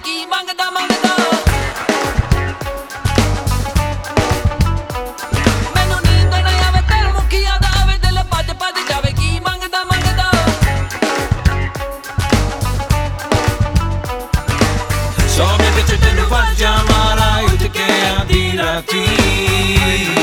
ਕੀ ਮੰਗਦਾ ਮੰਗਦਾ ਮੈਨੂੰ ਨੀਂਦ ਨਾ ਆਵੇ ਤੇਰੇ ਮੁਖੀ ਯਾਦ ਆਵੇ ਦਿਲ ਭੱਜ ਭੱਜ ਜਾਵੇ ਕੀ ਮੰਗਦਾ ਮੰਗਦਾ ਸੌ ਵਿੱਚ ਤੈਨੂੰ ਵੱਜ ਜਾਵਾਂ ਉੱਠ ਕੇ ਆਂਦੀ ਰਾਤੀ